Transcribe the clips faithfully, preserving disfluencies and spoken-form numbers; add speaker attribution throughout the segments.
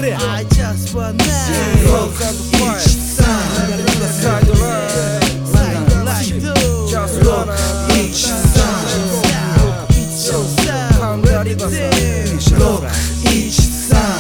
Speaker 1: Yeah I just wannaろくいちさんサイドライトサイドライト Just wanna ろくいちさんろくいちさんカンダリバさんろくいちさん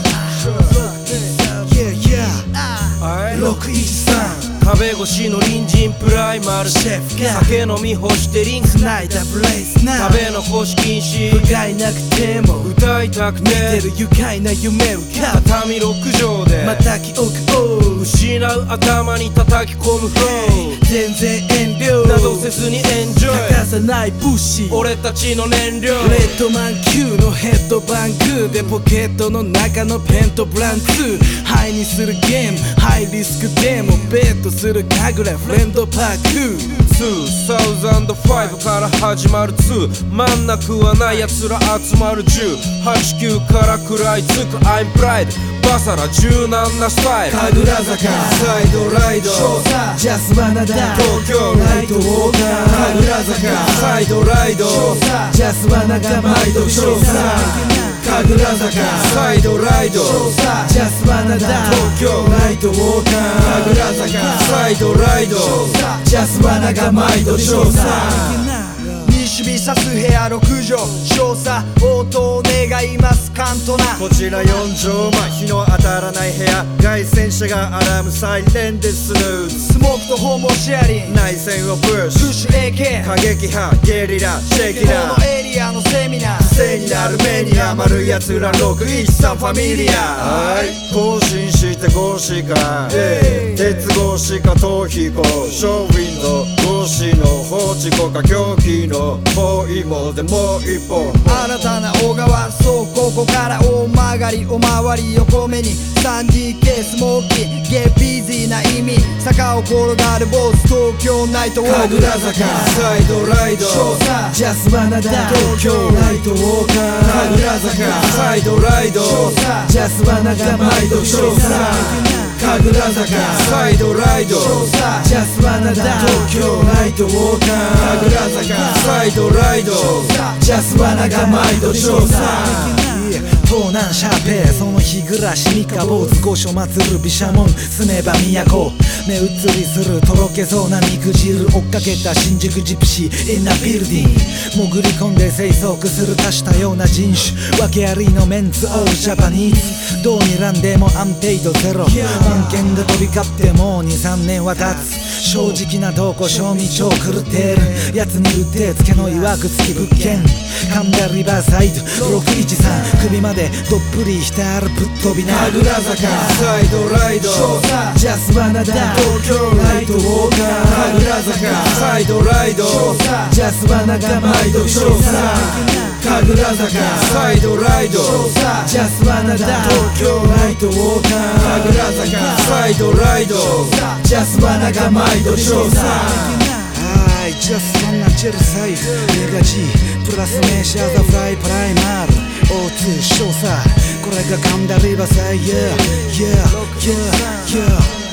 Speaker 1: ろくいちさん
Speaker 2: 壁越しの隣人プライマル
Speaker 1: シェフが
Speaker 2: 酒飲み干してリンク
Speaker 1: 繋いだブレイスな
Speaker 2: 食べ残し禁止
Speaker 1: 不甲斐なくても
Speaker 2: 歌いたく
Speaker 1: 見
Speaker 2: ね
Speaker 1: てる愉快な夢をか
Speaker 2: 畳六畳で
Speaker 1: また記憶を
Speaker 2: 失う頭に叩き込むフロー
Speaker 1: 全然遠慮
Speaker 2: などせずにエンジョイ
Speaker 1: 欠かさない物資
Speaker 2: 俺たちの燃料
Speaker 1: レッドマン級のヘッドバンクでポケットの中のペンとブランツハイにするゲームハイリスクでもベットする神楽フレンドパーク
Speaker 2: にせんごから始まるに真ん中はない奴ら集まるじゅうはちきゅうから食らいつく I'm pride バサラ柔軟なスタイル
Speaker 1: 神楽坂
Speaker 2: サイドライド
Speaker 1: ジャスマナダ
Speaker 2: 東京
Speaker 1: ライトウォーカー神楽坂
Speaker 2: サイドライド
Speaker 1: ジャスマナが毎度調査神楽坂
Speaker 2: サイドライド
Speaker 1: ジャスマナダ
Speaker 2: 東京
Speaker 1: ライトウォーカー
Speaker 2: 神楽坂サイドライド
Speaker 1: ジャスマナが毎度調査
Speaker 3: 西日サス部屋ろくじょう調査応答願いますカントナ
Speaker 4: こちらよんじょう間日の当たらない部屋外旋車がアラームサイレンでスヌーズ
Speaker 3: スモークとホームをシェアリング
Speaker 4: 内戦をプッシュ
Speaker 3: プッシュ エーケー
Speaker 4: 過激派ゲリラシェキ
Speaker 3: こ
Speaker 4: ラ
Speaker 3: のエリアのセミナー
Speaker 4: 聖になる目に余る奴らろくいちさんファミリアはい更新して合詞化鉄格子か逃避行ショーウィンドウ越しの放置庫か狂気の包囲網でもう一本
Speaker 3: 新たな小川そうここから大曲がりおまわり横目に スリーディーケー スモーキーゲッビージーな意味坂を転がる坊主東京ナイトウォーク
Speaker 1: 神楽坂
Speaker 2: サイドライド
Speaker 1: ジャスマナダ東京ライトウォーカー神楽坂
Speaker 2: サイドライド
Speaker 1: ジャスマナが毎度調査神楽坂
Speaker 2: サイドライド
Speaker 1: ジャスマナダ東京ライトウォーカー
Speaker 2: 神楽坂サイドライド
Speaker 1: ジャスマナが毎度調査東南シャーペーその日暮らし三日坊主御所祭る毘沙門住めば都目移りするとろけそうな肉汁追っかけた新宿ジプシーインナビルディング潜り込んで生息する多種多様な人種訳ありのメンツオールジャパニーズどうにらんでも安定度ゼロ案件が飛び交ってもう にさんねんは経つ正直などこ賞味超狂ってるやつにうってつけのいわくつき物件神田リバーサイドろくいちさん首までどっぷり浸るぶっ飛びな
Speaker 2: 神楽坂サイドライド
Speaker 1: ジャスマナダ東京ライトウォーカー
Speaker 2: 神楽坂サイドライド
Speaker 1: ジャスマナが毎度調査神楽坂
Speaker 2: サイドライド
Speaker 1: ジャスマナダ東京ライトウォーカー
Speaker 2: 神楽坂サイドライド
Speaker 1: ジャスマナが毎度調査はい、ジャスマナチェルサイドネガジープラス名詞アザフライプライマル オーツー 調査これが神田リバーサイド Yeah, yeah, yeah, yeah